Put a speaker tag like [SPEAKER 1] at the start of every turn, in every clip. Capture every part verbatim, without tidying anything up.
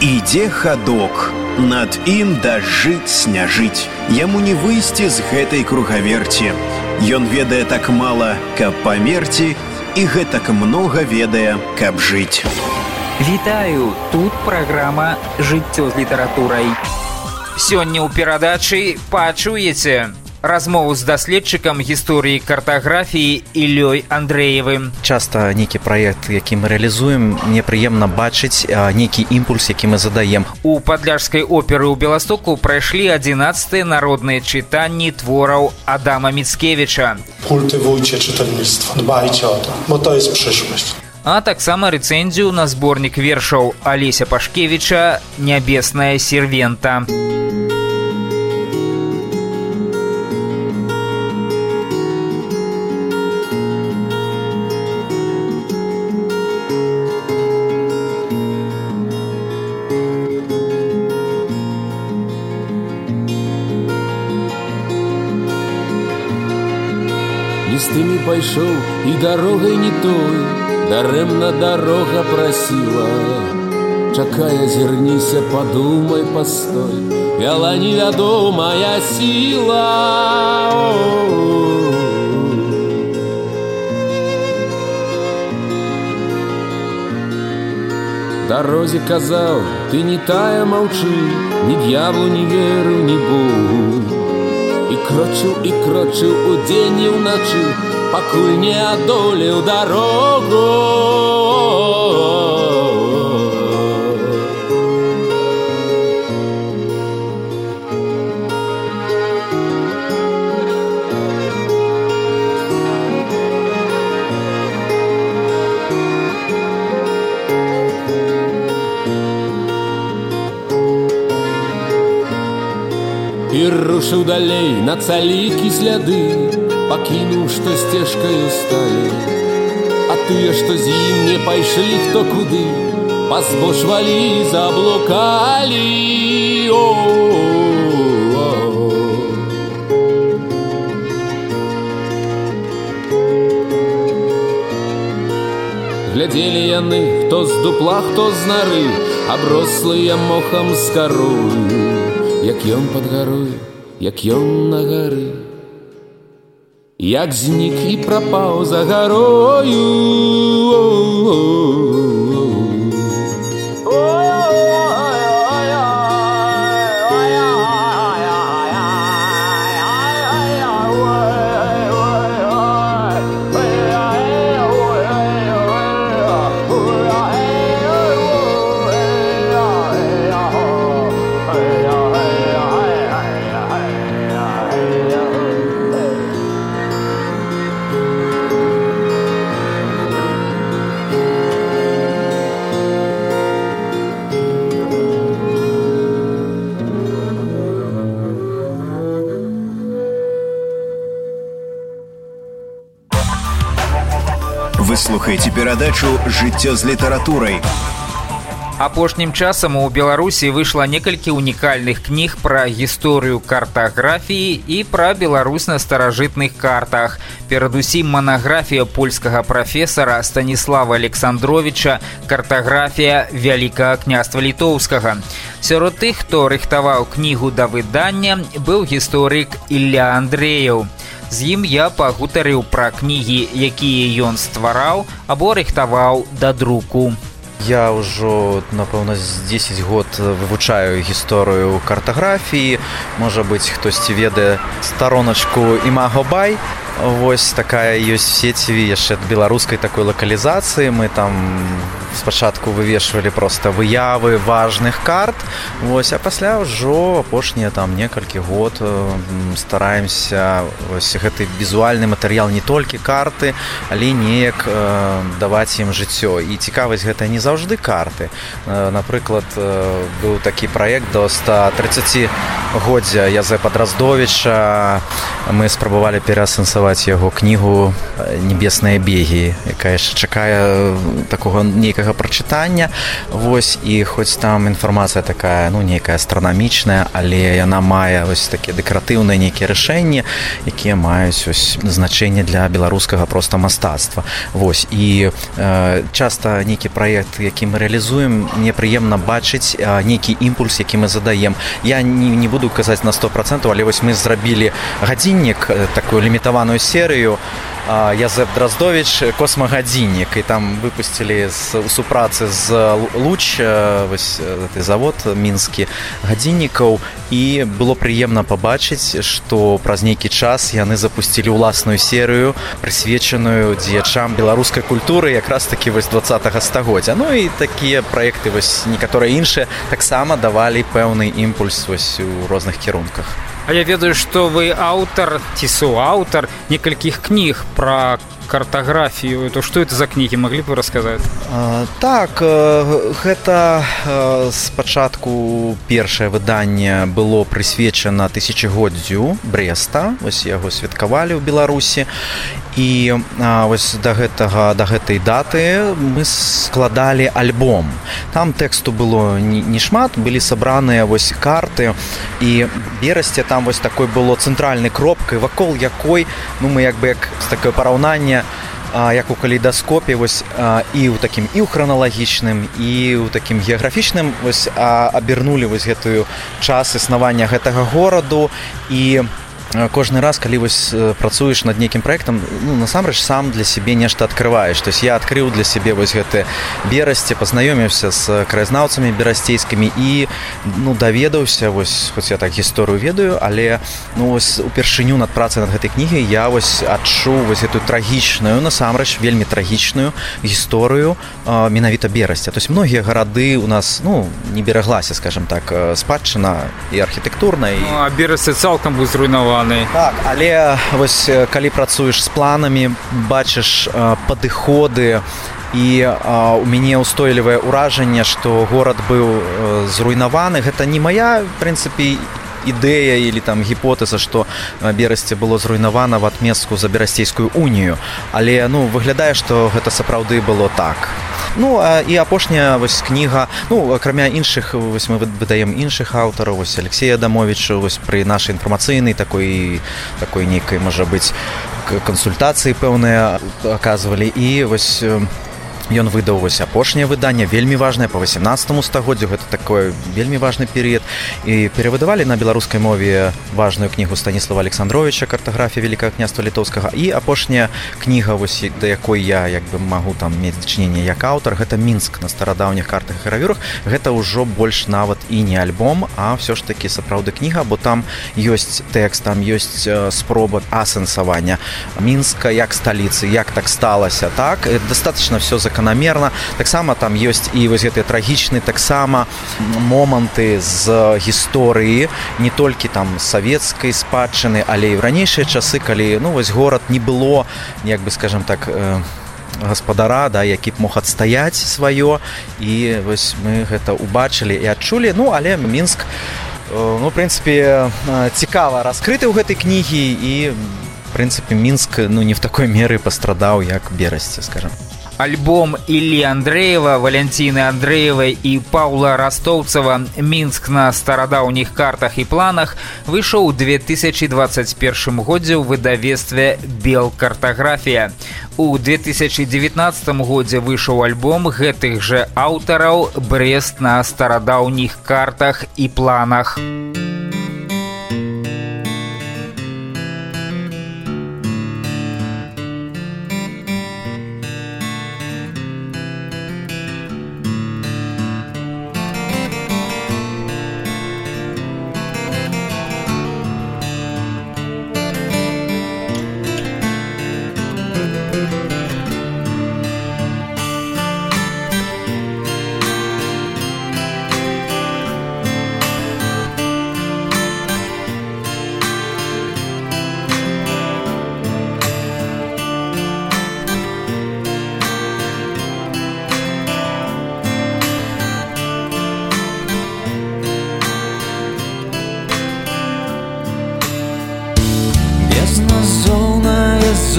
[SPEAKER 1] Ідзе хадок, над ім дажыць не жыць. Яму не выйсці з гэтай кругаверці. Ён ведае так мала, каб памерці, і гэтак многа ведае, каб жыць.
[SPEAKER 2] Вітаю, тут праграма «Жыццё з літаратурай». Сёння ў перадачы пачуеце размову з даследчыкам гісторыі картаграфіі Іллёй Андрэевым.
[SPEAKER 3] Часта нейкі праект, які мы рэалізуем, мне прыемна бачыць нейкі імпульс, які мы задаем.
[SPEAKER 2] У падляшскай оперы ў Беластоку прайшлі адзінаццатыя народныя чытанні твораў Адама Міцкевіча.
[SPEAKER 4] Культывуйце чытальніцтва, дбайце о то, бо то jest przyszłość.
[SPEAKER 2] А таксама рэцэнзію на зборнік вершаў Алеся Пашкевіча «Нябесная сервента».
[SPEAKER 5] Не з тымі пайшоў і дарогай не той, дарэмна дарога прасіла. Чакай, азірніся, падумай, пастой, вяла невядомая сіла. Дарозе казаў, ты не тая, маўчы, ні д'яблу не веру, ні Богу. І крочыў, і крочыў удзень і ўначы, пакуль не адолеў дарогу. І рушыў далей на цалікі сляды, пакінуў, што сцежкаю сталі. А тыя, што з ім не пайшлі хто куды, пазбочвалі, заблукалі. Глядзелі яны, хто з дупла, хто з нары, аброслыя мохам з карою. Як ён пад гарой, як ён на гары, як знік і прапаў за гарою.
[SPEAKER 1] Вы слухаеце перадачу «Жыццё з літаратурай».
[SPEAKER 2] Апошнім часам у Беларусі выйшла некалькі унікальных кніг пра гісторыю картаграфіі і пра Беларусь на старажытных картах. Перадусім манаграфія польскага прафесара Станіслава Александровіча «Картаграфія Вялікага княства літоўскага». Сярод тых, хто рыхтаваў кнігу да выдання, быў гісторык Ілля Андрэеў. З ім я пагутарыў пра кнігі, якія ён ствараў або рыхтаваў да друку.
[SPEAKER 3] Я ўжо, напэўна, з дзесяць год вывучаю гісторыю картаграфіі. Можа быць, хтосьці ведае староначку Імаго-Бай. Вось такая ёсць в сеціве яшчэ ад беларускай такой лакалізацыі. Мы там спачатку вывешвалі проста выявы важных карт. Вось, а пасля ўжо апошнія там некалькі год стараемся вось гэты візуальны матэрыял, не толькі карты, але неяк э, даваць ім жыццё. І цікавасць гэта не заўжды карты. Э, напрыклад, э, быў такі праект да ста трыццацігоддзя Язэпа Драздовіча. Мы спрабавалі пераасэнсаваць прэзентаваць яго кнігу «Небесныя бегі», якая яшчэ чакае такога нейкага прачытання. Вось, і хоць там інфармацыя такая, ну, нейкая астранамічная, але яна мае вось такія дэкаратыўныя нейкія рашэнні, якія маюць ось значэнне для беларускага проста мастацтва. Вось, і э, часта нейкі праект, які мы рэалізуем, мне прыемна бачыць э, нейкі імпульс, які мы задаем. Я не, не буду казаць на сто процентаў, але вось мы зрабілі гадзіннік, такую лімітаваную серыю Язэп Драздович «Космагадзіннік», і там выпусцілі у супрацы з Луч, вось гэты завод мінскі, гадзіннікаў, і было прыемна пабачыць, што праз нейкі час яны запусцілі ўласную серыю, прысвечаную дзеячам беларускай культуры якраз такі вось двадцатага стагоддзя. Ну і такія праекты, вось некаторыя іншыя, таксама давалі пэўны імпульс вось у розных кірунках.
[SPEAKER 2] А я ведаю, што вы аўтар ці суаўтар некалькіх кніг пра картаграфію. То што это за кнігі, маглі б вы расказаць?
[SPEAKER 3] А, так, гэта спачатку першае выданне было прысвечана тысячагоддзю Брэста, вось яго святкавалі ў Беларусі. І а, вось да гэтага, да гэтай даты мы складалі альбом. Там тэксту было не шмат, былі сабраныя вось карты, і Берасце там вось такой было цэнтральнай кропкай, вакол якой, ну, мы як бы як з такое параўнанне, а, як у калейдаскопе, вось а, і ў такім і ў храналагічным, і ў такім геаграфічным вось а, абернулі вось гэтую час існавання гэтага гораду. І кожны раз, калі вось працуеш над нейкім праектам, ну, насамрэч сам для сябе нешта адкрываеш. То есть я адкрыў для сябе вось гэты Берасце, пазнаёміўся з краязнаўцамі берасцейскімі і, ну, даведаўся, вось, хоць я так гісторыю ведаю, але, ну, вось упершыню над працай над гэтай кнігай я вось адчуў вось гэтую трагічную, насамрэч вельмі трагічную гісторыю а, менавіта Берасця. То есть многія гарады у нас, ну, не бераглася, скажем так, спадчына і архітэктурная. І...
[SPEAKER 2] Ну, а Берасце цалкам быў зруйнаваны.
[SPEAKER 3] Так, але вось калі працуеш з планамі, бачыш а, падыходы, і а, у мяне ўстойлівае ўражанне, што горад быў а, зруйнаваны. Гэта не мая, в прынцыпе, ідэя или там гіпотэза, што Берасце было зруйнавана в адместку за Берасцейскую унію, але, ну, выглядае, што гэта сапраўды было так. Ну, а, і апошняя вось кніга, ну, акрамя іншых, вось мы выдаем іншых аўтараў, вось Алексея Адамовича, вось пры нашай інфармацыйнай такой, такой нейкай, можа быць, кансультацыі пэўныя аказвалі, і вось ён выдаў вось апошняе выданне, вельмі важнае, па васемнаццатаму стагоддзю, гэта такой вельмі важны перыяд, і перавыдавалі на беларускай мове важную кнігу Станіслава Александровича «Картаграфія Великага княства Літоўскага», і апошняя кніга, вось да якой я як бы магу там мець дачыненне як аўтар, гэта Мінск на старадаўніх картах і гравюрах. Гэта ўжо больш нават і не альбом, а ўсё ж такі сапраўды кніга, бо там ёсць тэкст, там ёсць спроба асэнсавання Мінска як сталіцы, як так сталася, так, дастаточна все заканамерна. Таксама там ёсць і вось гэтыя трагічныя таксама моманты з гісторыі, не толькі там савецкай спадчыны, але і ў ранейшыя часы, калі, ну, вось горад не было, як бы, скажем так, э, гаспадара, да, які б мог адстаяць сваё, і вось мы гэта убачылі і адчулі. Ну, але Мінск, э, ну, в прынцыпе, цікава раскрыты ў гэтай кнігі, і, в прынцыпе, Мінск, ну, не в такой меры пастрадаў, як Берасце, скажем.
[SPEAKER 2] Альбом Іллі Андрэева, Валянціны Андрэевай і Паўла Растоўцава «Мінск на старадаўніх картах і планах» выйшаў у две тысячи двадцать первым годзе ў выдавецтве «Белкартаграфія». У две тысячи девятнадцатым годзе выйшаў альбом гэтых жа аўтараў «Брэст на старадаўніх картах і планах».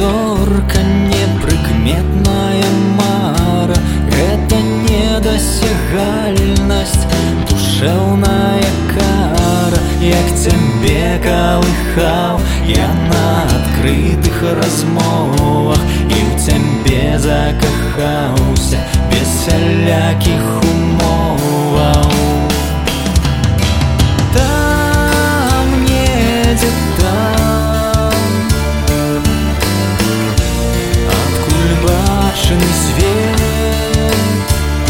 [SPEAKER 6] зорка, непрыкметная мара, гэта недасягальнасць, душэўная кара. Як цябе калыхаў я на адкрытых размовах, і ў цябе закахаўся без сялякіх умоваў. Там недзе там, адкуль бачны свет,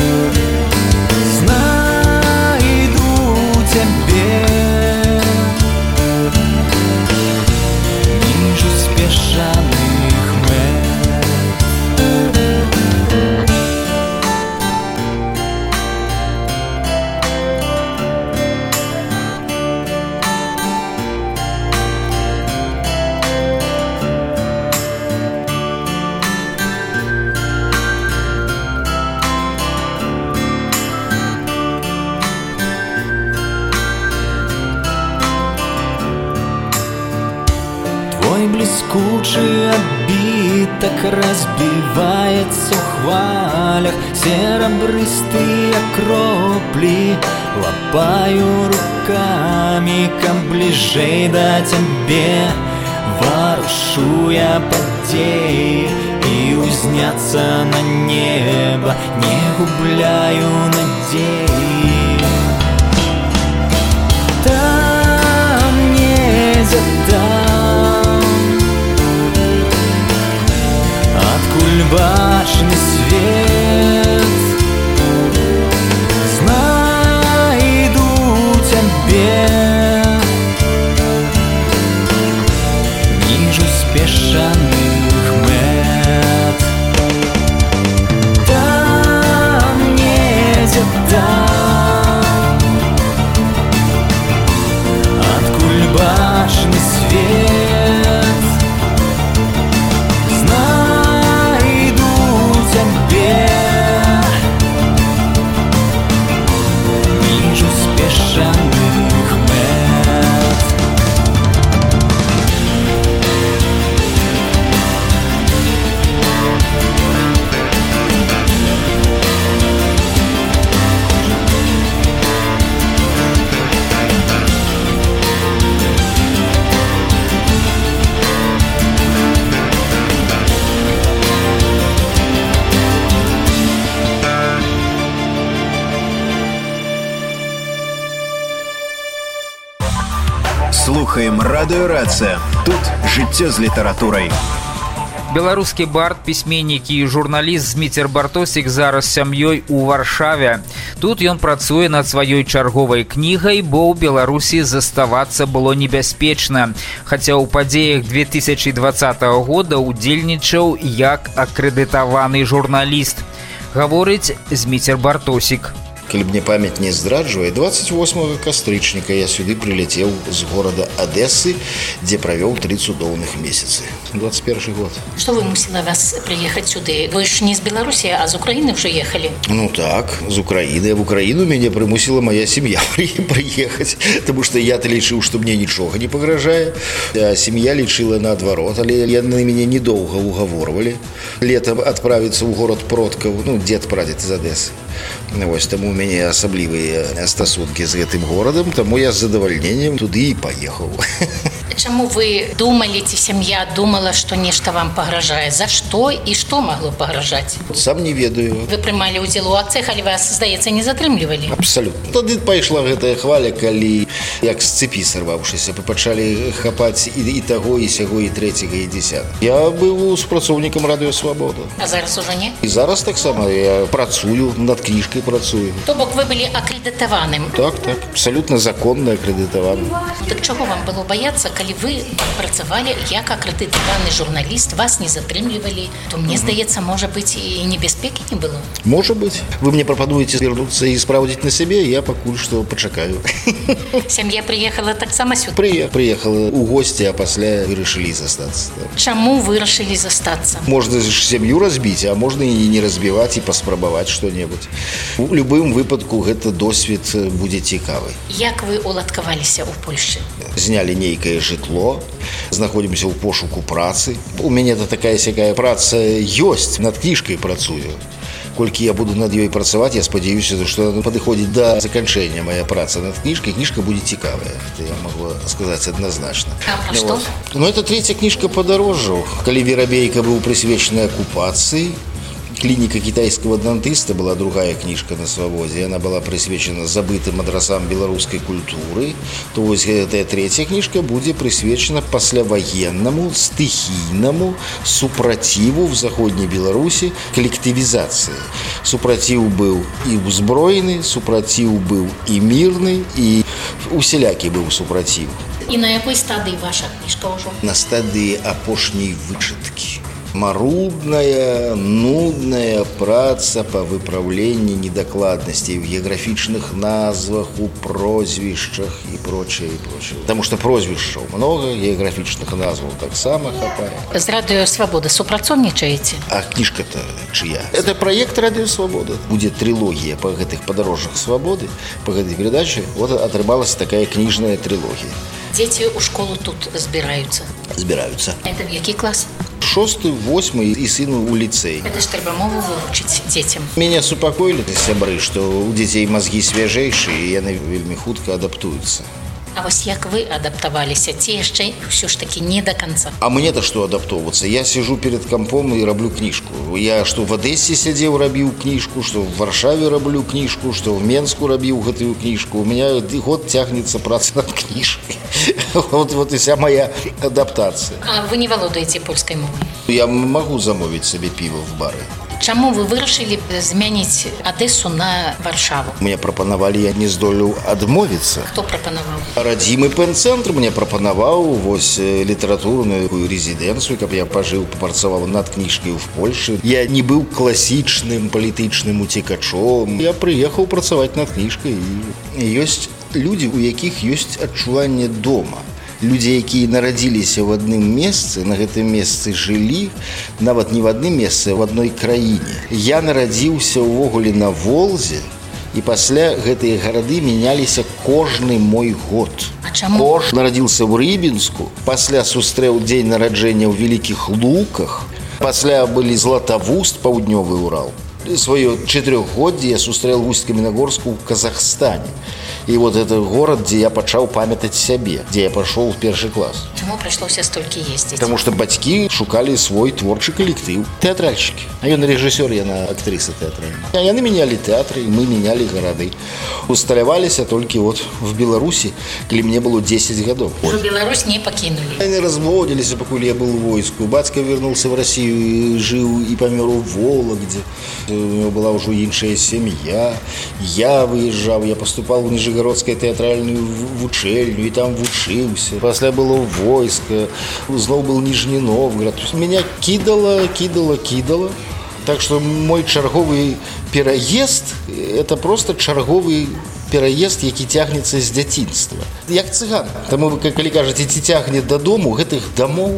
[SPEAKER 6] знайду цябе між спешаных мэт. Твой бліскучы адбітак разбіваецца ў хвалях, серабрыстыя кроплі лапаю рукамі, каб бліжэй да цябе варушу я падзеі і узняцца на неба не губляю надзеі. Там недзе там, адкуль бачны свет, знайду цябе між спешаных мэт. Там недзе там, адкуль бачны свет, знайду цябе між спешаных мэт.
[SPEAKER 1] Слухаем радыё Рацыя. Тут жыццё з літаратурай.
[SPEAKER 2] Беларускі бард, пісьменнік і журналіст Зміцер Бартосік зараз з сям'ёй у Варшаве. Тут ён працуе над сваёй чарговай кнігай, бо ў Беларусі заставацца было небяспечна. Хаця ў падзеях две тысячы двадцатага года удзельнічаў як акрэдытаваны журналіст. Гаворыць Зміцер Бартосік.
[SPEAKER 7] Калі мне памяць не здраджвае, двадцать восьмага кастрычніка я сюды прилетел з горада Одессы, дзе правёў три цудоўных месяцы. двадцать первый год.
[SPEAKER 8] Что вымусило вас приехать сюда? Вы ж не из Беларуси, а из Украины уже ехали?
[SPEAKER 7] Ну так, з Украины. В Украину меня примусила моя семья приехать, потому что я-то лічыў, что мне нічога не пагражае. А семья лічыла наадварот, але яны мяне недоўга угаворвалі. Летом отправиться в город продкаў, ну, дед прадед из Одессы. Вось, таму у мяне асаблівыя стасункі з гэтым горадам, таму я з задавальненнем туды і паехаў.
[SPEAKER 8] Чаму вы думали, ці сям'я думала, што нешта вам пагражае? За што і што магло пагражаць?
[SPEAKER 7] Сам не ведаю.
[SPEAKER 8] Вы прымалі ўдзел у акцыях, але вас, здаецца, не затрымлівалі?
[SPEAKER 7] Абсалютна. Тады пайшла гэтая хваля, калі, як з цепі сарваўшыся, пачалі хапаць і, і таго, і сяго, і трэцяга, і дзесятага. Я быў супрацоўнікам радыё Свабода.
[SPEAKER 8] А зараз ужо не?
[SPEAKER 7] І зараз таксама я працую, над кніжкай працую.
[SPEAKER 8] То бок вы былі акрэдытаваным?
[SPEAKER 7] Так, так. Абсалютна законна акрэдытаваны.
[SPEAKER 8] Так чаго вам было баяцца, калі вы працавалі як акрэдытаваны журналіст, вас не затрымлівалі, то мне здаецца, можа быць, і небяспекі не было.
[SPEAKER 7] Можа быць. Вы мне прапануеце вярнуцца і спраўдзіць на сябе, я пакуль што пачакаю.
[SPEAKER 8] Сям'я прыехала таксама сюды?
[SPEAKER 7] Пры... Прыехала ў госці, а пасля вырашылі застацца.
[SPEAKER 8] Чаму вырашылі застацца?
[SPEAKER 7] Можна ж сям'ю разбіць, а можна і не разбіваць, і паспрабаваць што-небудзь. У любым выпадку гэта досвед будзе цікавы.
[SPEAKER 8] Як вы уладкаваліся ў Польшчы?
[SPEAKER 7] Знялі нейкае жытло цекло, знаходзімся ў пошуку працы. У мяне это такая сякая праца ёсць, над кніжкай працую. Колькі я буду над ёй працаваць, я спадзяюся, што падыходзіць да заканчэння моя праца над кніжкай. Кніжка будзе цікавая, это я магу сказаць адназначна.
[SPEAKER 8] А пра што?
[SPEAKER 7] Ну, это третья кніжка падарожжаў. Калі Верабейка быў прысвечаны акупацыі, клиника китайского дантиста была другая книжка на свободе. Она была присвечена забытым адрасам белорусской культуры. То вот эта третья книжка будет присвечена послевоенному, стихийному супротиву в Заходней Беларуси коллективизации. Супротив был и узброенный, супротив был и мирный, и усялякий был супротив.
[SPEAKER 8] И на какой стадии ваша книжка уже?
[SPEAKER 7] На стадии апошней вычетки. Марудная, нудная праца по выправлению недокладностей в географичных назвах, у прозвищах и прочее, и прочее. Потому что прозвищев много, географичных назвов так само хапает.
[SPEAKER 8] С Радио Свобода супрацоўнічаеце?
[SPEAKER 7] А книжка-то чья? Это проект Радио Свобода. Будет трилогия по этих подорожных свободы, по этой передаче. Вот отрывалась такая книжная трилогия.
[SPEAKER 8] Дети у школу тут збираются?
[SPEAKER 7] Збираются.
[SPEAKER 8] Это в який класс?
[SPEAKER 7] Шосты, восьмы и сыну у лицей.
[SPEAKER 8] Это ж трэба мову вывучыць детям.
[SPEAKER 7] Меня супокоили сябры, что у детей мозги свежейшие, и яны вельмі хутка адаптуются.
[SPEAKER 8] А вось як вы адаптаваліся, ці яшчэ ўсё ж таки не до конца?
[SPEAKER 7] А мне-то что адаптовываться? Я сижу перед компом и раблю книжку. Я что в Одессе сидел, рабил книжку, что в Варшаве раблю книжку, что в Менску рабил гэтую книжку. У меня год тягнется праца над книжкой. Вот, вот и вся моя адаптация.
[SPEAKER 8] А вы не валодаеце польской мовой?
[SPEAKER 7] Я могу замовить себе пиво в бары.
[SPEAKER 8] Чаму вы вырашылі змяніць Одессу на Варшаву?
[SPEAKER 7] Мне прапанавалі, я не здолеў адмовіцца.
[SPEAKER 8] Хто прапанаваў?
[SPEAKER 7] Радзімы пэн-цэнтр мне прапанаваў вось літаратурную рэзідэнцыю, каб я пажыў, папрацаваў над кніжкай в Польшы. Я не быў класічным палітычным уцекачом. Я прыехаў працаваць над кніжкай. І ёсць людзі, у якіх ёсць адчуванне дома. Людзі, якія нарадзіліся ў адным месцы, на гэтым месцы жылі, нават не в адным месцы, а в адной краіне. Я нарадзіўся ўвогуле на Волзе, і пасля гэтыя гарады мяняліся кожны мой год.
[SPEAKER 8] А чаму?
[SPEAKER 7] Кож нарадзіўся ў Рыбінску, пасля сустрэў дзень нараджэння ў Вялікіх Луках, пасля былі Златавуст, паўднёвы Урал. Свое четырехгодие я сустрэл в Усть-Каменогорску в Казахстане. И вот это город, где я пачаў памятаць сябе, где я пошел в первый класс.
[SPEAKER 8] Чему пришлось столько ездить?
[SPEAKER 7] Потому что бацькі шукали свой творчий коллектив. Театральщики. А я на режиссер, я на актриса театральная. А яны меняли театры, и мы меняли города. Усталявались только вот в Беларуси, когда мне было десять годов.
[SPEAKER 8] Уже Беларусь не покинули.
[SPEAKER 7] Они разводились, пока я был в войску. Батька вернулся в Россию, жил и помер в Вологде. У него была уже іншая семья. Я выезжал, я поступал в Нижегородскую театральную вучэльню, и там вучился. После было войско, зноў был Нижний Новгород. Меня кидало, кидало, кидало. Так что мой чарговый переезд – это просто чарговый переезд, які тягнецца з дзяцінства. Як цыган. Таму, калі кажаце, ці тягне дадому, гэтых дамоў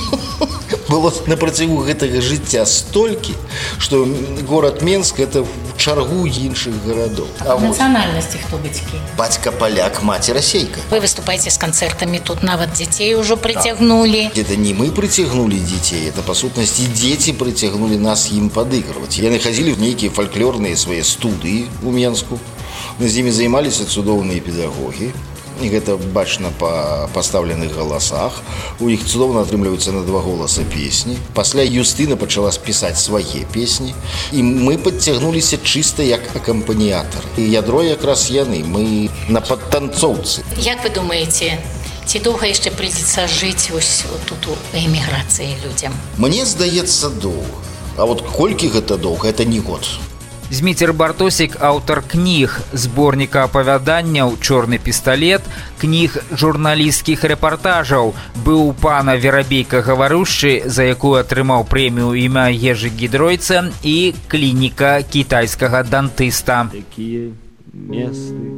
[SPEAKER 7] было на працягу гэтага жыцця столькі, што горад Менск – это чаргу іншых гарадоў.
[SPEAKER 8] А по национальности кто бацькі?
[SPEAKER 7] Бацька поляк, маці расейка.
[SPEAKER 8] Вы выступаете с концертами, тут нават детей уже притягнули.
[SPEAKER 7] Это не мы притягнули детей, это по сутности дети притягнули нас им подыгрывать. Яны ходили в некие фольклорные свои студии у Менску. З імі займаліся цудоўныя педагогі. І гэта бачна па пастаўленых галасах. У іх цудоўна атрымліваюцца на два голаса песні. Пасля Юстына пачала пісаць свае песні. І мы падцягнуліся чыста як акампаніятар. І ядро якраз яны. Мы на падтанцоўцы.
[SPEAKER 8] Як вы думаеце, ці доўга яшчэ прыйдзецца жыць вось тут у эміграцыі людзям?
[SPEAKER 7] Мне здаецца, доўга. А вот колькі гэта доўга, это не год.
[SPEAKER 2] Зміцер Бартосік, аўтар кніг, зборніка апавяданняў «Чорны пісталет», кніг журналісцкіх рэпартажаў, быў пана Верабейка гаварушчы, за якую атрымаў прэмію імя Ежы Гідройца, і клініка кітайскага дантыста.
[SPEAKER 5] Такие месты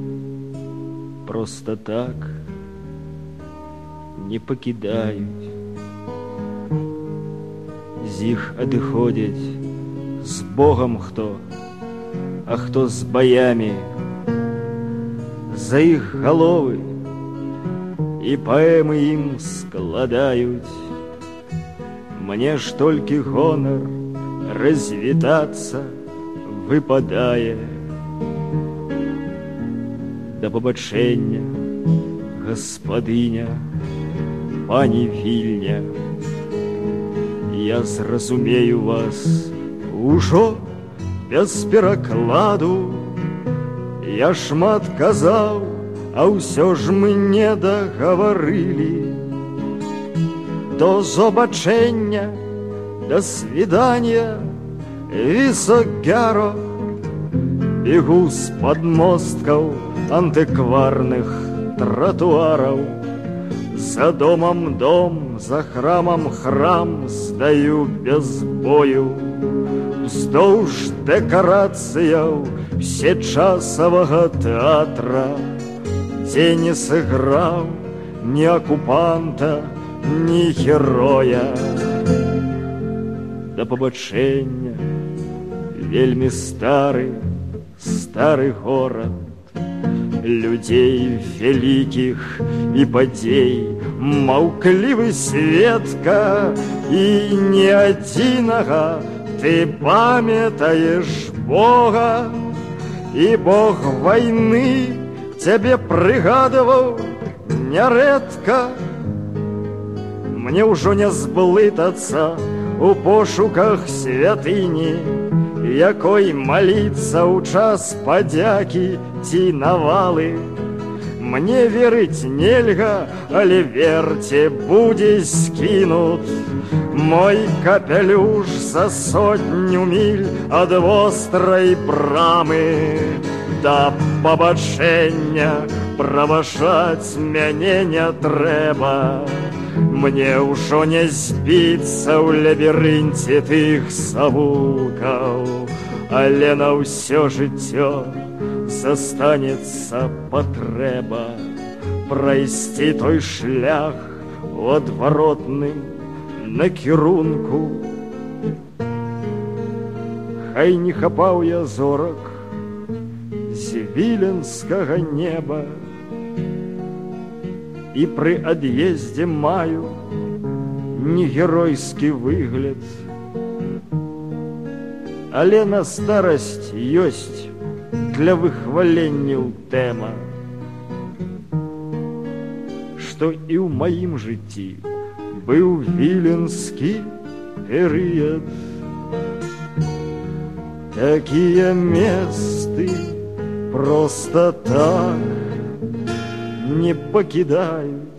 [SPEAKER 5] просто так не пакідаюць. З іх адыходзяць з Богом хто, а хто з баями. За іх галовы
[SPEAKER 9] і паэмы ім складаюць. Мне ж толькі гонар развітацца выпадае. Да пабачэння, гаспадыня, пані Вільня, я зразумею вас ужо без перакладу. Я шмат казаў, а ўсё ж мы не дагаварылі. До зобачэння, до свидания, високяро. Бегу з падмосткаў антыкварных тротуараў. За домом дом, за храмом храм здаю без бою. Уздоўж дэкарацыяў всечасовага тэатра, дзе не сыграў ні акупанта, ні героя. Да пабачэння, вельмі стары, стары горад, людзей вялікіх і падзей, маўклівы сведка, і не адзінага ты памятаеш Бога, і Бог вайны цябе прыгадываў нярэдка. Мне ўжо не зблытацца у пошуках святыні, якой маліцца ў час падзякі ці навалы. Мне верыць нельга, але верце, будзе скінут мой капелюш за сотню міль ад вострай брамы. Да пабачэння, праважаць мяне не трэба. Мне ўжо не збіцца ў лабірынце тых завулкаў, але на ўсё жыццё застанецца патрэба прайсці той шлях у адваротным накірунку. Хай не хапаў я зорак з віленскага неба, і пры ад'ездзе маю не геройскі выгляд, але на старасць ёсць для выхваленняў тэма, што і ў маім жыцці быў віленскі перыяд. Такія месты проста так не пакідаюць.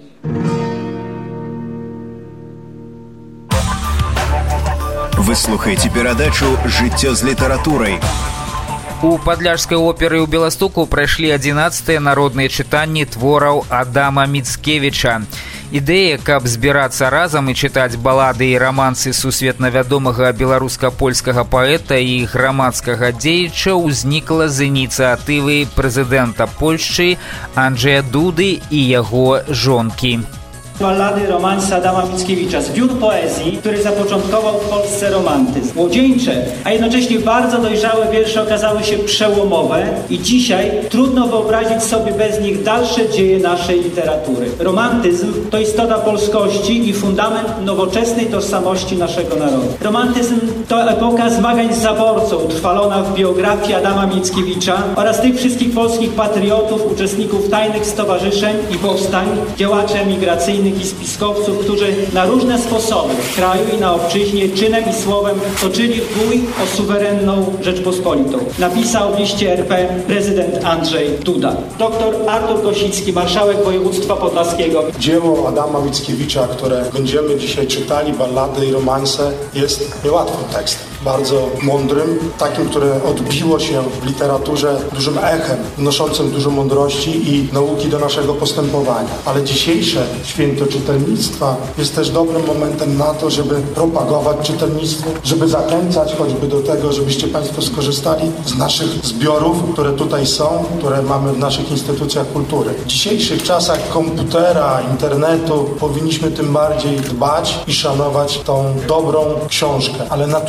[SPEAKER 1] Вы слухаеце перадачу «Жыццё з літаратурай».
[SPEAKER 2] У падляшскай оперы ў Беластоку прайшлі адзінаццатыя народныя чытанні твораў Адама Міцкевіча. Ідэя, каб збірацца разам і чытаць балады і рамансы сусветна вядомага беларуска-польскага паэта і грамадскага дзеяча, ўзнікла з ініцыятывы прэзідэнта Польшчы Анджея Дуды і яго жонкі.
[SPEAKER 10] Ballady, romanse Adama Mickiewicza, zbiór poezji, który zapoczątkował w Polsce romantyzm. Młodzieńcze, a jednocześnie bardzo dojrzałe wiersze okazały się przełomowe i dzisiaj trudno wyobrazić sobie bez nich dalsze dzieje naszej literatury. Romantyzm to istota polskości i fundament nowoczesnej tożsamości naszego narodu. Romantyzm to epoka zmagań z zaborcą, utrwalona w biografii Adama Mickiewicza oraz tych wszystkich polskich patriotów, uczestników tajnych stowarzyszeń i powstań, działaczy emigracyjnych i spiskowców, którzy na różne sposoby w kraju i na obczyźnie czynem i słowem toczyli bój o suwerenną Rzeczpospolitą. Napisał w liście R P prezydent Andrzej Duda. Doktor Artur Kosicki, marszałek województwa podlaskiego.
[SPEAKER 4] Dzieło Adama Mickiewicza, które będziemy dzisiaj czytali, ballady i romanse, jest niełatwym tekstem. Bardzo mądrym, takim, które odbiło się w literaturze dużym echem, wnoszącym dużo mądrości i nauki do naszego postępowania. Ale dzisiejsze święto czytelnictwa jest też dobrym momentem na to, żeby propagować czytelnictwo, żeby zachęcać choćby do tego, żebyście Państwo skorzystali z naszych zbiorów, które tutaj są, które mamy w naszych instytucjach kultury. W dzisiejszych czasach komputera, internetu powinniśmy tym bardziej dbać i szanować tą dobrą książkę, ale naturalną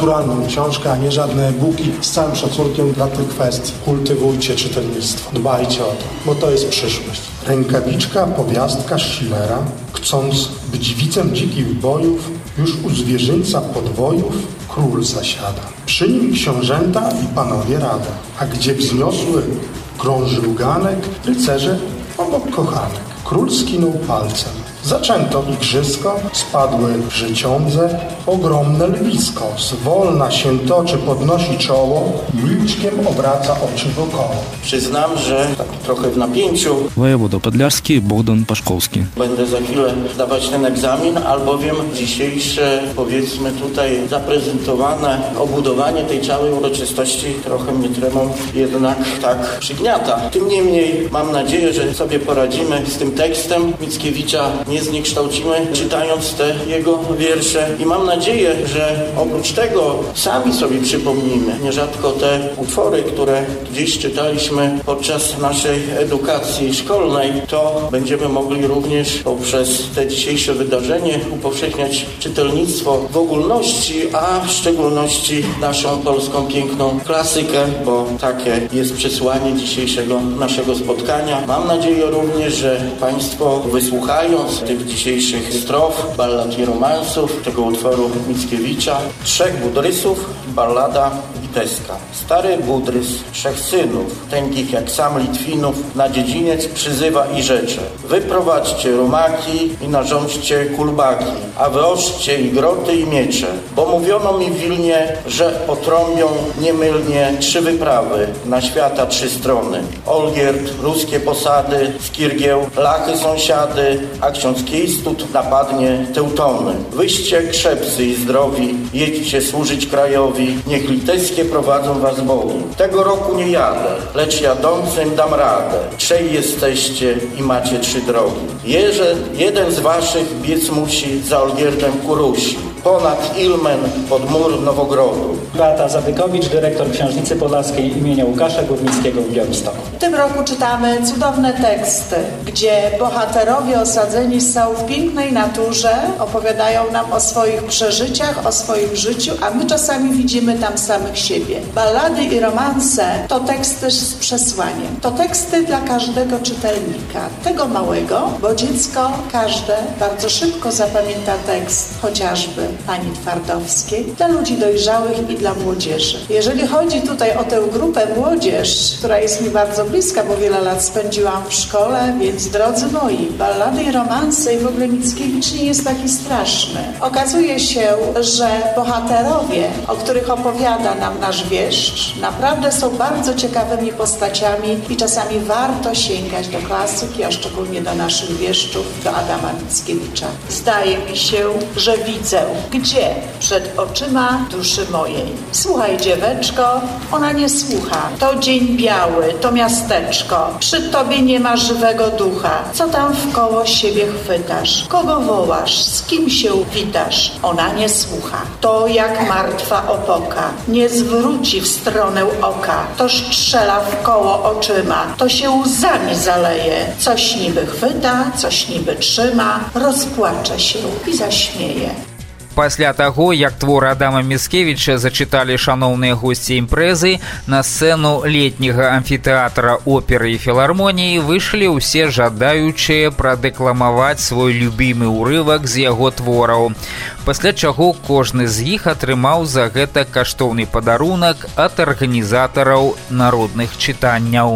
[SPEAKER 4] polecam książkę, a nie żadne e-booki. Z całym szacunkiem dla tych kwestii. Kultywujcie czytelnictwo. Dbajcie o to, bo to jest przyszłość. Rękawiczka, powiastka Schillera, chcąc być widzem dzikich bojów, już u zwierzyńca podwojów król zasiada. Przy nim książęta i panowie rada, a gdzie wzniosły krążył ganek, rycerze obok kochanek. Król skinął palcem. Zaczęto igrzysko, spadły życiądze, ogromne lwisko. Zwolna się toczy, podnosi czoło, milczkiem obraca oczy wokoło.
[SPEAKER 11] Przyznam, że tak trochę w napięciu.
[SPEAKER 12] Wojewoda Podlaski, Bogdan Paszkowski.
[SPEAKER 11] Będę za chwilę zdawać ten egzamin, albowiem dzisiejsze, powiedzmy tutaj zaprezentowane obudowanie tej całej uroczystości trochę mnie tremą jednak tak przygniata. Tym niemniej mam nadzieję, że sobie poradzimy z tym tekstem Mickiewicza. Nie zniekształcimy, czytając te jego wiersze i mam nadzieję, że oprócz tego sami sobie przypomnimy nierzadko te utwory, które gdzieś czytaliśmy podczas naszej edukacji szkolnej, to będziemy mogli również poprzez te dzisiejsze wydarzenie upowszechniać czytelnictwo w ogólności, a w szczególności naszą polską piękną klasykę, bo takie jest przesłanie dzisiejszego naszego spotkania. Mam nadzieję również, że Państwo wysłuchając tych dzisiejszych strof, ballad i romansów, tego utworu Mickiewicza, Trzech Budrysów, ballada witeska. Stary Budrys, trzech synów, tęgich jak sam Litwinów, na dziedziniec przyzywa i rzecze. Wyprowadźcie rumaki i narządźcie kulbaki, a wyoszczcie i groty i miecze, bo mówiono mi w Wilnie, że otrąbią niemylnie trzy wyprawy na świata trzy strony. Olgierd, ruskie posady, Skirgieł, Lachy sąsiady, a ksiądz Kiejstut napadnie Teutony. Wyście krzepsy i zdrowi, jedźcie służyć krajowi, niech litewskie prowadzą was Bogu. Tego roku nie jadę, lecz jadącym dam radę. Trzej jesteście i macie trzy drogi. Jeże, jeden z waszych biec musi za Olgierdem ku Rusi, ponad Ilmen pod mur Nowogrodu.
[SPEAKER 10] Beata Zadykowicz, dyrektor Książnicy Podlaskiej imienia Łukasza Górnickiego w Białymstoku.
[SPEAKER 13] W tym roku czytamy cudowne teksty, gdzie bohaterowie osadzeni są w pięknej naturze, opowiadają nam o swoich przeżyciach, o swoim życiu, a my czasami widzimy tam samych siebie. Ballady i romanse to teksty z przesłaniem. To teksty dla każdego czytelnika, tego małego, bo dziecko każde bardzo szybko zapamięta tekst, chociażby pani Twardowskiej, dla ludzi dojrzałych i dla młodzieży. Jeżeli chodzi tutaj o tę grupę młodzież, która jest mi bardzo bliska, bo wiele lat spędziłam w szkole, więc drodzy moi, ballady i romanse i w ogóle Mickiewicz nie jest taki straszny. Okazuje się, że bohaterowie, o których opowiada nam nasz wieszcz, naprawdę są bardzo ciekawymi postaciami i czasami warto sięgać do klasyki, a szczególnie do naszych wieszczów, do Adama Mickiewicza. Zdaje mi się, że widzę, gdzie przed oczyma duszy mojej. Słuchaj, dzieweczko, ona nie słucha. To dzień biały, to miasteczko. Przy tobie nie ma żywego ducha. Co tam wkoło siebie chwytasz? Kogo wołasz? Z kim się witasz? Ona nie słucha. To jak martwa opoka. Nie zwróci w stronę oka. To strzela wkoło oczyma. To się łzami zaleje. Coś niby chwyta, coś niby trzyma. Rozpłacze się i zaśmieje.
[SPEAKER 2] Пасля таго, як твор Адама Міцкевіча зачыталі шаноўныя госці імпрэзы, на сцэну летняга амфітэатра оперы і філармоніі выйшлі ўсе жадаючыя прадэкламаваць свой любімы ўрывак з яго твораў. Пасля чаго кожны з іх атрымаў за гэта каштоўны падарунак ад арганізатараў народных чытанняў.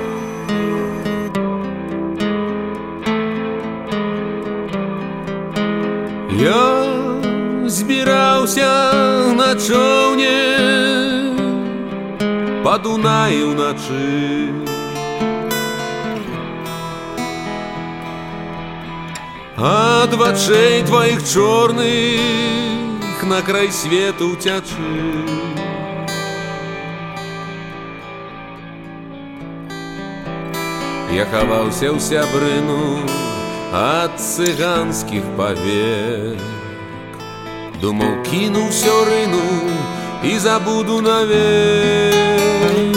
[SPEAKER 5] Я збіраўся на чоўне па Дунаі ўначы, ад вачэй тваіх чорных на край свету ўцячы. Я хаваўся ў сябрыну ад цыганскіх павек, думаў, кіну ўсё рыну і забуду навек.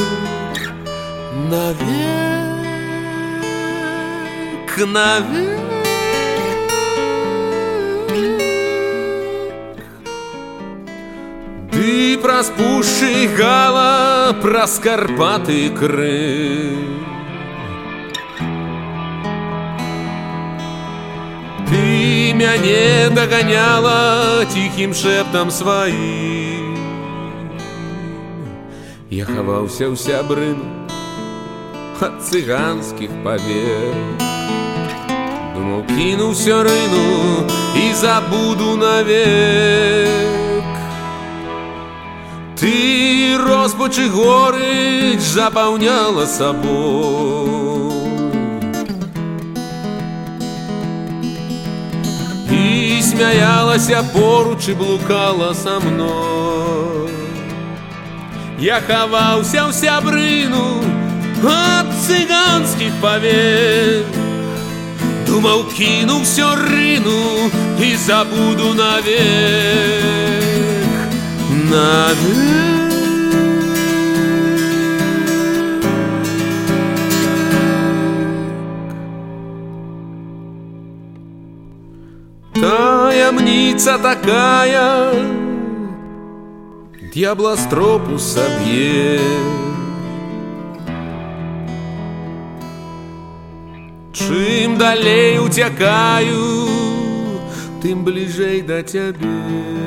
[SPEAKER 5] Навек, навек. Ды пра праз пушчы гала, праз Карпаты Крым. Ты мяне даганяла ціхім шэптам сваім. Я хаваўся ў сябрыну ад цыганскіх павер. Думаў, кіну ўсё рыну і забуду навек. Ты розпачы горыч запаўняла сабой і смяялася поруч і блукала са мной. Я хаваўся ў сябрыну ад цыганскіх павер. Думаў, кіну ўсё рыну і забуду навек. Навек. Таямніца такая д'ябла з тропу саб'е. Чым далей уцякаю, тым бліжэй да цябе.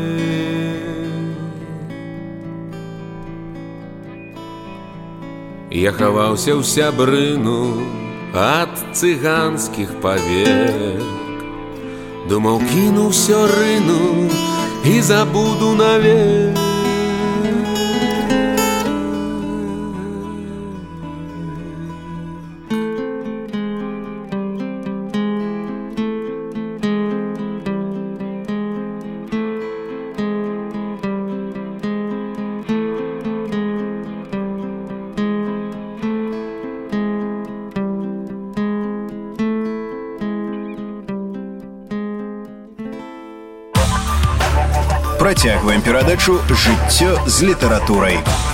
[SPEAKER 5] Я хаваўся ў сябрыну ад цыганскіх павек. Думаў, кіну ўсё рыну і забуду навек.
[SPEAKER 1] Працягваем перадачу «Жыццё з літаратурай».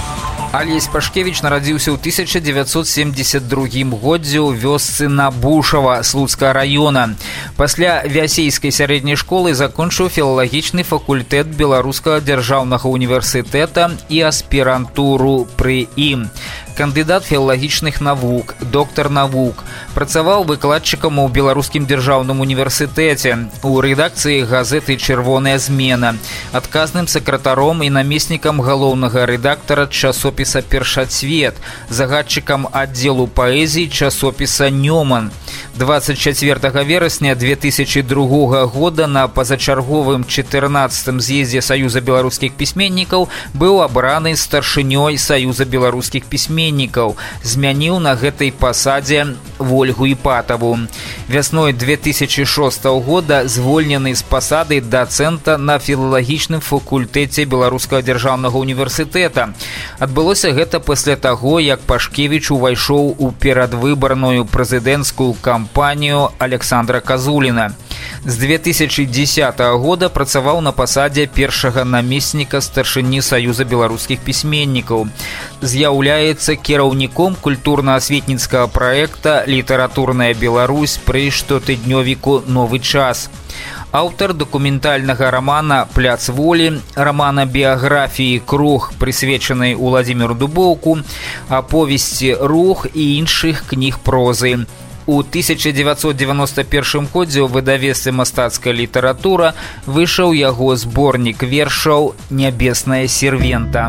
[SPEAKER 2] Алесь Пашкевіч нарадзіўся ў тысяча дзевяцьсот семьдесят другім годзе ў вёсцы Набушава Слуцкага раёна. Пасля вясейскай сярэдняй школы закончыў філалагічны факультэт Беларускага дзяржаўнага універсітэта і аспірантуру пры ім. Кандыдат філалагічных навук, доктар навук. Працаваў выкладчыкам у Беларускім дзяржаўным універсітэце, у рэдакцыі газеты «Чырвоная змена», адказным сакратаром і намеснікам галоўнага рэдактара часопіса «Першацвет», загадчыкам аддзелу паэзіі часопіса «Нёман». двадцать чацвёртага верасня две тысячи другога года на пазачарговым чатырнаццатым з'ездзе Саюза беларускіх пісьменнікаў быў абраны старшынёй Саюза беларускіх пісьменнікаў, змяніў на гэтай пасадзе Вольгу Іпатаву. Вясной две тысячи шостага года звольнены з пасады дацэнта на філалагічным факультэце Беларускага дзяржаўнага універсітэта. Адбылося гэта пасля таго, як Пашкевіч увайшоў у перадвыбарную прэзідэнцкую кампанію Александра Казуліна. З две тысячи дзесятага года працаваў на пасадзе першага намесніка старшыні Саюза беларускіх пісьменнікаў. З'яўляецца кіраўніком культурна-асветніцкага праекта «Літаратурная Беларусь» пры штотыднёвіку «Новы час». Аўтар дакументальнага рамана «Пляц волі», рамана біяграфіі «Круг», прысвечанай Уладзіміру Дубоўку, аповесці «Рух» і іншых кніг прозы. У тысяча дзевяцьсот девяносто первым годзе ў выдавецтве «Мастацкая літаратура» выйшаў яго зборнік вершаў «Нябесная сервента».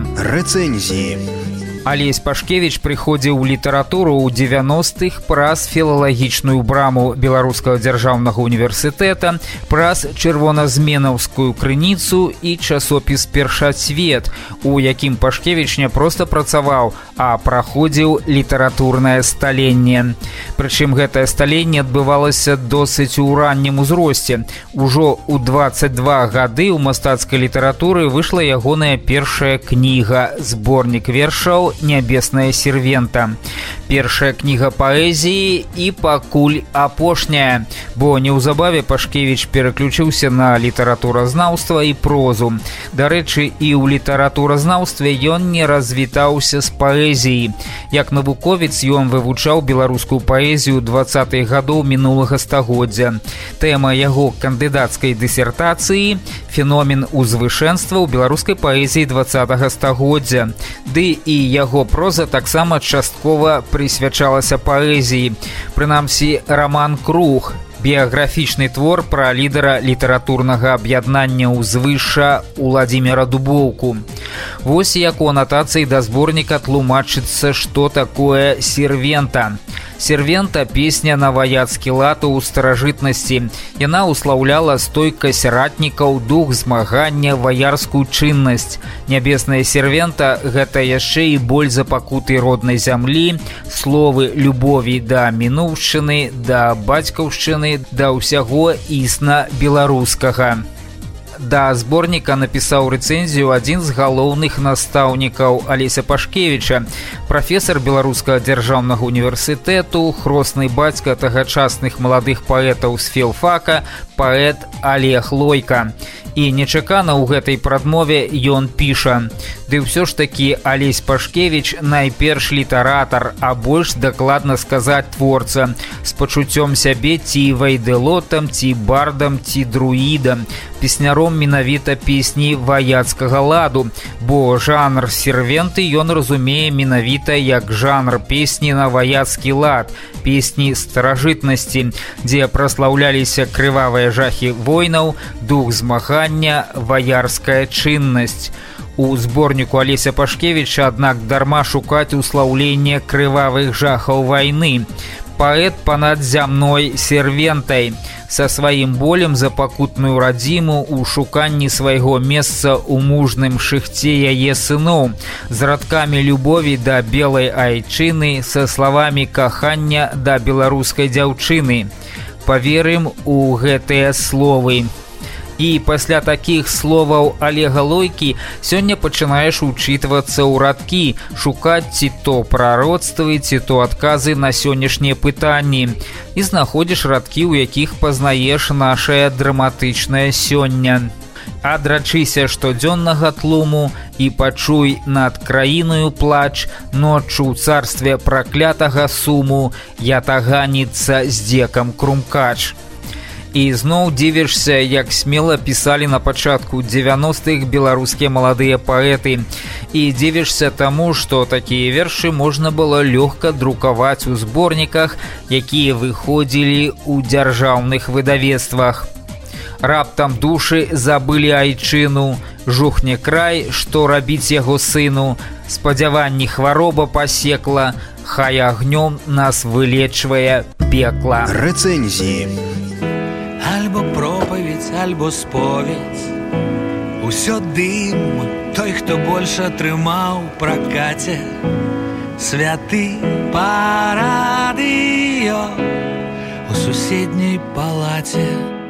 [SPEAKER 1] Рэцэнзіі.
[SPEAKER 2] Алесь Пашкевіч прыходзіў у літаратуру ў дзевяностых праз філалагічную браму Беларускага дзяржаўнага універсітэта, праз чырвоназменаўскую крыніцу і часопіс «Першацвет», у якім Пашкевіч не проста працаваў, а праходзіў літаратурнае сталенне. Прычым гэтае сталенне адбывалася досыць у раннім узросце. Ужо ў дваццаць два гады ў мастацкай літаратуры выйшла ягоная першая кніга, зборнік вершаў «Нябесная сервента». Першая кніга паэзіі і пакуль апошняя, бо неўзабаве Пашкевіч пераключыўся на літаратуразнаўства і прозу. Дарэчы, і ў літаратуразнаўстве ён не развітаўся з паэзіяй. Як навуковец ён вывучаў беларускую паэзію дваццатых гадоў мінулага стагоддзя. Тэма яго кандыдацкай дысертацыі – феномен узвышэнства ў беларускай паэзіі дваццатага стагоддзя. Ды і яго проза таксама часткова прысвячалася паэзіі. Прынамсі, раман «Круг» – біяграфічны твор пра лідара літаратурнага аб'яднання «Узвышша» Уладзіміра Дубоўку. Вось як у анатацыі да зборніка тлумачыцца, што такое сервента. Сервента – песня на ваяцкі лад у старажытнасці. Яна услаўляла стойкасць ратнікаў, дух змагання, ваярскую чыннасць. Нябесная сервента – гэта яшчэ і боль за пакуты роднай зямлі, словы любові да мінуўшчыны, да бацькаўшчыны, да ўсяго існа беларускага. Да зборніка напісаў рэцэнзію адзін з галоўных настаўнікаў Алеся Пашкевіча, прафесар Беларускага дзяржаўнага універсітэту, хросны бацька тагачасных маладых паэтаў з філфака, паэт Олег Лойка. І нечакана ў гэтай прадмове ён піша: «Ды ўсё ж такі Алесь Пашкевіч найперш літаратар, а больш дакладна сказаць творца, з пачуццём сябе ці вайдэлотам, ці бардам, ці друідам, песняром менавіта песні ваяцкага ладу, бо жанр сервенты ён разумее менавіта як жанр песні на ваяцкі лад, песні старажытнасці, дзе праслаўляліся крывавыя жахі войнаў, дух змагання, ваярская чыннасць». У зборніку Алеся Пашкевіча, аднак, дарма шукаць услаўленне крывавых жахаў вайны. Паэт панад зямной сервентай, са сваім болем за пакутную радзіму ў шуканні свайго месца ў мужным шыхце яе сыноў, з радкамі любові да белай айчыны, са словамі кахання да беларускай дзяўчыны. Паверым у гэтыя словы. І пасля такіх словаў Олега Лойкі сёння пачынаеш учытвацца ў радкі, шукаць ці то прароцтвы, ці то адказы на сённяшнія пытанні. І знаходзіш радкі, у якіх пазнаеш нашае драматычнае сёння. Адрачыся штодзённага тлуму і пачуй над краіною плач, ноччу ў царстве праклятага суму, я таганіцца з дзекам крумкач. І зноў дзівішся, як смела пісалі на пачатку дзевяностых беларускія маладыя паэты. І дзівішся таму, што такія вершы можна было лёгка друкаваць у зборніках, якія выходзілі ў дзяржаўных выдавецтвах. Раптам душы забылі айчыну, жухне край, што рабіць яго сыну, спадзяванні хвароба пасекла, хай агнём нас вылечвае пекла.
[SPEAKER 1] Рэцэнзіі.
[SPEAKER 6] Альбо пропаведь, альбо споведь, усё дым, той, хто больш атрымаў пракаце, святы па радыё у суседняй палаце.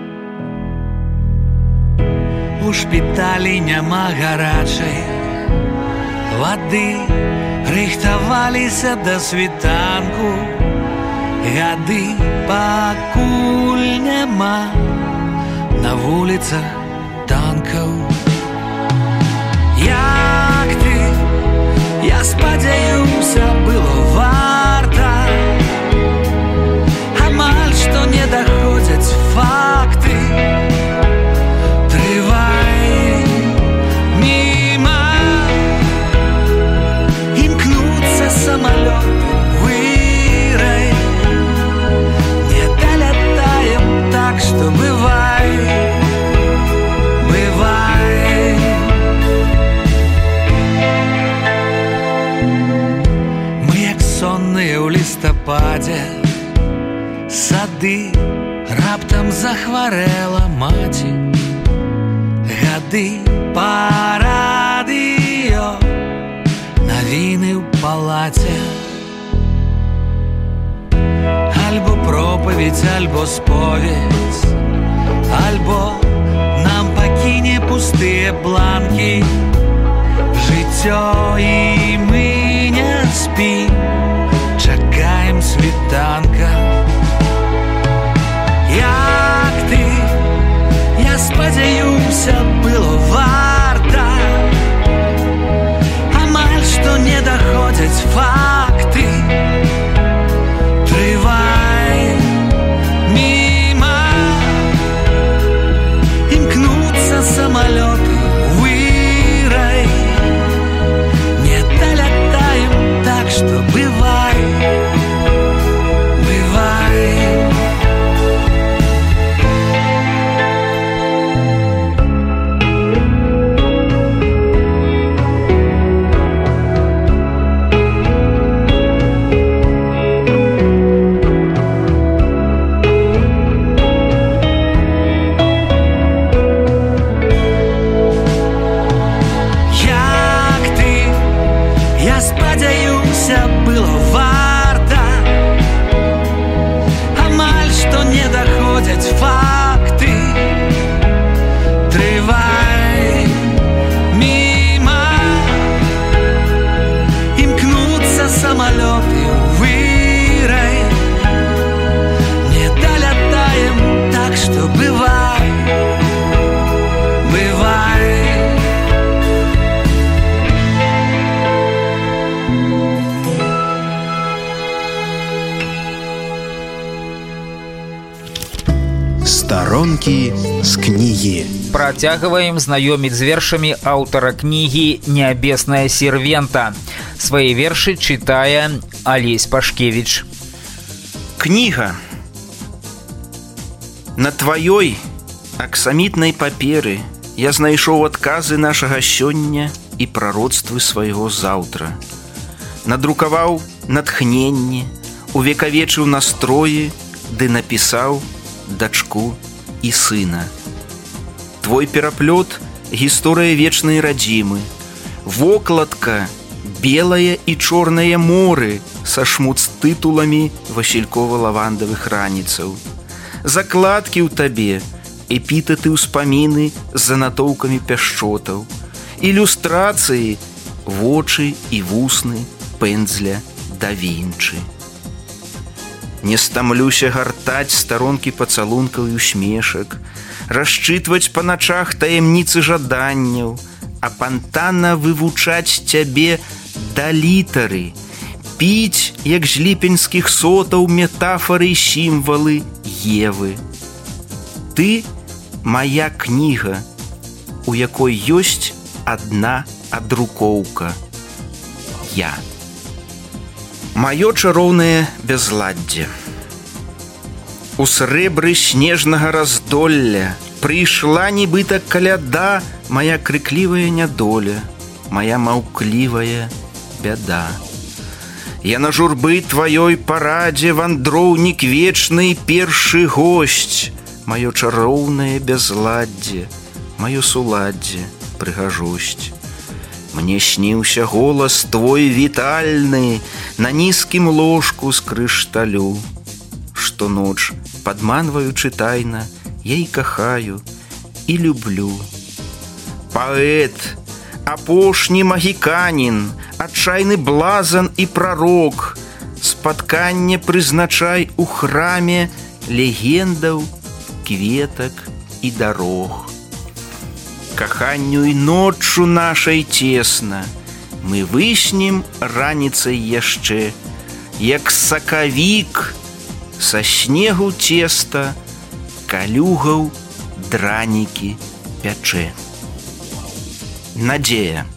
[SPEAKER 6] У шпіталі няма гарачай вады, рыхтаваліся да світанку, гады пакуль няма на вуліцах танкаў. Як ты, я спадзяюся, было варта, амаль што не даходзяць факты, трывай міма, імкнуцца самалёты, так что бывай, бывай. Мы як сонныя ў лістападзе, сады, раптам захварэла маці, гады па радыё, навіны ў палаце. Альбо пропаведь, альбо споведь, альбо нам пакіне пустыя бланкі, жыццё і мы не спим, чакаем світанка. Як ты, я спадзяюся, было варта. Амаль што не даходзяць факты. Трывай міма, імкнуцца самалёты вырай. Не долятаем так, што бывай, бывай. Было варта. Амаль што не даходзяць факты. Трывай міма, імкнуцца самалёты вырай. Не долятаем так, што бывай, бывай.
[SPEAKER 1] Старонкі з кнігі.
[SPEAKER 2] Працягваем знаёміць з вершамі аўтара кнігі «Нябесная сервента». Свае вершы чытае Алесь Пашкевіч.
[SPEAKER 14] Кніга. На тваёй аксамітнай паперы я знайшоў адказы нашага сёння і прароцтвы свайго заўтра. Надрукаваў натхненне, увекавечыў настроі, ды напісаў дачку і сына. Твой пераплёт — гісторыя вечнай радзімы. Вокладка — белае і чорнае моры са шмут з тытуламі васількова-лавандавых раніцаў. Закладкі ў табе — эпітэты ўспаміны з занатоўкамі пяшчотаў. Ілюстрацыі — вочы і вусны пэндзля да Вінчы. Не стамлюся гартаць старонкі пацалункаў і усмешак, расчытваць па начах таямніцы жаданняў, апантана вывучаць цябе да літары, піць, як з ліпеньскіх сотаў, метафары і сімвалы Евы. Ты — мая кніга, у якой ёсць адна адрукоўка. Я. Маё чароўнае бязладдзе. У срэбры снежнага раздолля прыйшла нібыта каляда мая крыклівая нядоля, мая маўклівая бяда. Я на журбы тваёй парадзе вандроўнік вечны, першы госць, маё чароўнае бязладдзе, маё суладдзе, прыгажосць. Мне сніўся голас твой вітальны на нізкім ложку з крышталю. Штоноч, падманваючы тайна, я і кахаю, і люблю. Паэт, апошні магіканін, адчайны блазан і прарок, спатканне прызначай у храме легендаў, кветак і дарог. Каханню і ноччу нашай цесна, мы выснем раніцай яшчэ, як сакавік са снегу цеста, калюгаў дранікі пячэ. Надзея.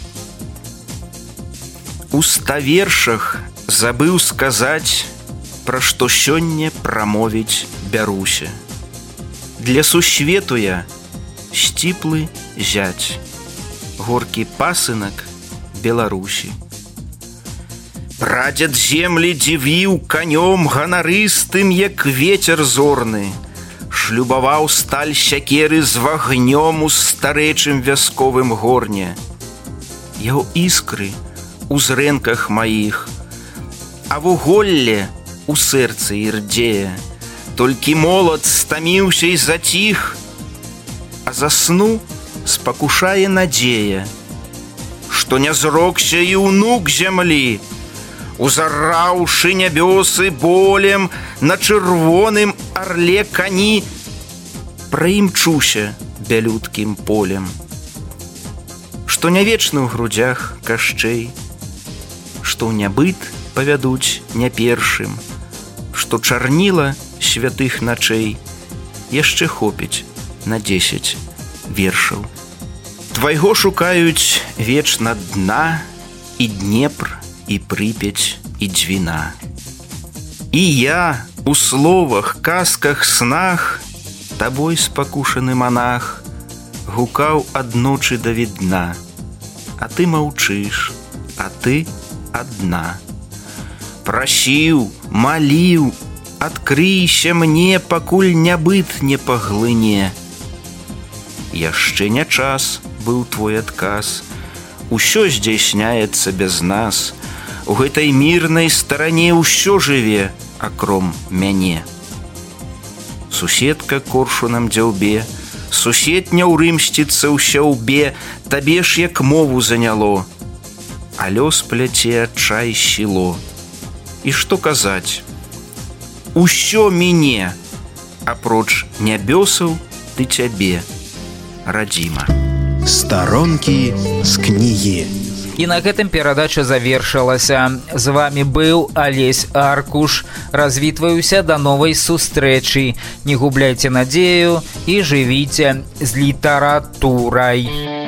[SPEAKER 14] У ста вершах забыў сказаць, пра што сёння прамовіць бяруся. Для сусвету я сціплы зяць, горкі пасынак Беларусі. Прадзед землі дзівіў канём ганарыстым, як вецер зорны, шлюбаваў сталь сякеры з вагнём у старэчым вясковым горне. Яго іскры у зрэнках маіх, а вуголле у сэрцы ірдзее. Толькі молад стаміўся і заціх, а за сну спакушае надзея, што не зрокся і ўнук зямлі, узараўшы нябёсы болем, на чырвоным арле кані праімчуся бялюткім полем. Што не вечны ў грудзях кашчэй, што ў нябыт павядуць не першым, што чарніла святых начэй яшчэ хопіць на дзесяць вершаў. Твайго шукаюць вечна дна і Днепр, і Прыпяць, і Дзвіна. І я у словах, казках, снах табой спакушаны манах гукаў адночы да відна, а ты маўчыш, а ты адна. Прасіў, маліў, адкрыйся мне, пакуль нябыт не паглыне. Яшчэ не час быў твой адказ, усё здзяйсняецца без нас, у гэтай мірнай старане ўсё жыве, акром мяне. Суседка коршунам дзяўбе, сусед не ўрымсціцца ў сяўбе, табе ж як мову заняло, а лёс пляце чай сіло. І што казаць? Усё міне, апроч нябёсаў ды цябе, радзіма.
[SPEAKER 1] Старонкі з кнігі.
[SPEAKER 2] І на гэтым перадача завершылася. З вами быў Алесь Аркуш. Развітваюся да новай сустрэчы. Не губляйце надзею і жывіце з літаратурай.